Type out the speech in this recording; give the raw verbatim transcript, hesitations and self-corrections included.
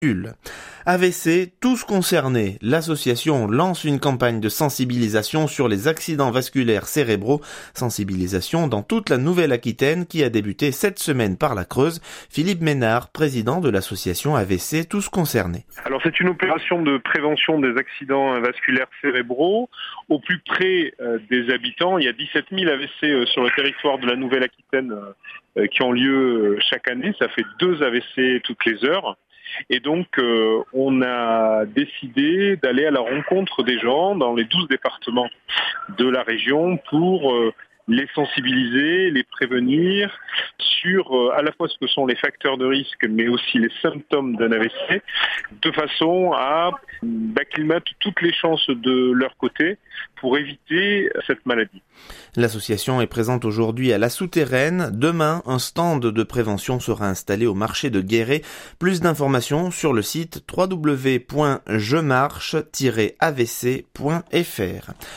A V C, tous concernés. L'association lance une campagne de sensibilisation sur les accidents vasculaires cérébraux. Sensibilisation dans toute la Nouvelle-Aquitaine qui a débuté cette semaine par la Creuse. Philippe Ménard, président de l'association A V C, tous concernés. Alors c'est une opération de prévention des accidents vasculaires cérébraux au plus près euh, des habitants. Il y a dix-sept mille A V C euh, sur le territoire de la Nouvelle-Aquitaine euh, qui ont lieu euh, chaque année. Ça fait deux A V C toutes les heures. Et donc, euh, on a décidé d'aller à la rencontre des gens dans les douze départements de la région pour euh, les sensibiliser, les prévenir sur euh, à la fois ce que sont les facteurs de risque, mais aussi les symptômes d'un A V C, de façon à bah, qu'ils mettent toutes les chances de leur côté pour éviter cette maladie. L'association est présente aujourd'hui à La Souterraine. Demain, un stand de prévention sera installé au marché de Guéret. Plus d'informations sur le site w w w point je marche tiret a v c point f r.